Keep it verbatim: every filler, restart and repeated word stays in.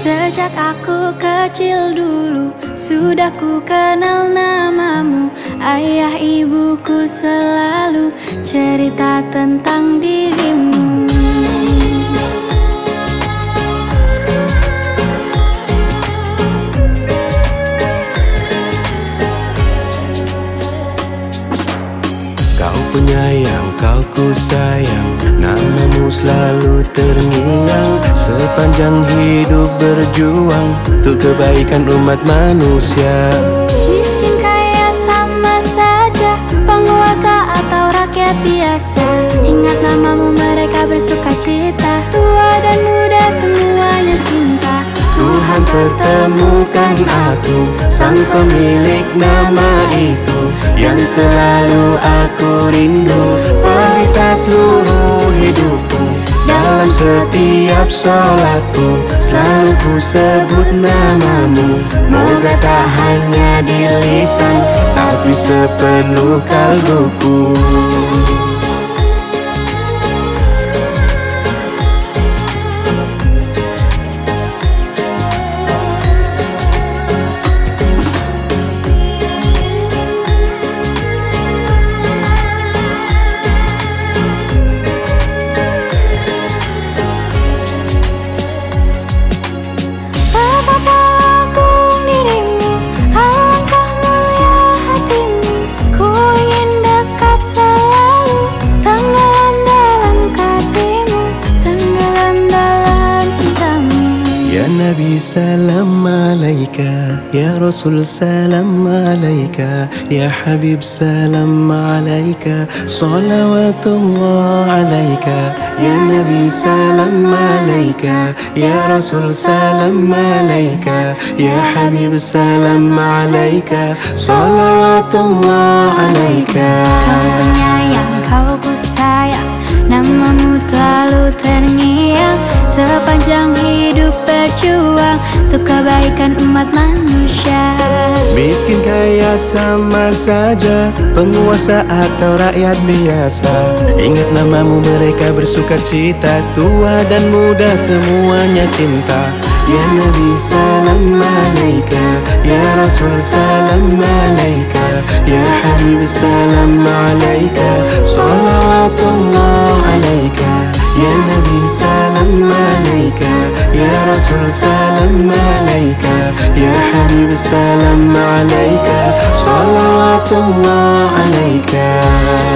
Sejak aku kecil dulu sudah ku kenal namamu. Ayah ibuku selalu cerita tentang dirimu. Kau penyayang, kau ku sayang, namamu selalu terngiang. Sepanjang hidup berjuang untuk kebaikan umat manusia. Miskin kaya sama saja, penguasa atau rakyat biasa. Ingat namamu mereka bersuka cita, tua dan muda semuanya cinta. Tuhan pertemukan aku, sang pemilik nama itu, yang selalu aku rindu, pelita seluruh hidupku. Dalam setiap sholatku selalu ku sebut namamu. Moga tak hanya di lisan, tapi sepenuh kalbuku. Ya Nabi salam alaika, Ya Rasul salam alaika, Ya Habib salam alaika, salawatullah alaika. Ya Nabi salam alaika, Ya Rasul salam alaika, Ya Habib salam alaika, salawatullah alaika. Kau penyayang, kau ku sayang, namamu selalu terngiang. Sepanjang hidup berjuang untuk kebaikan umat manusia. Miskin kaya sama saja, penguasa atau rakyat biasa. Ingat namamu mereka bersuka cita, tua dan muda semuanya cinta. Ya Nabi salam alaika, Ya Rasul salam alaika, Ya Habib salam alaika, salawatullah alaika. Ya Nabi salam alaika, Ya Rasul salam alaika, Ya Habib salam alaika, salawatullah alaika.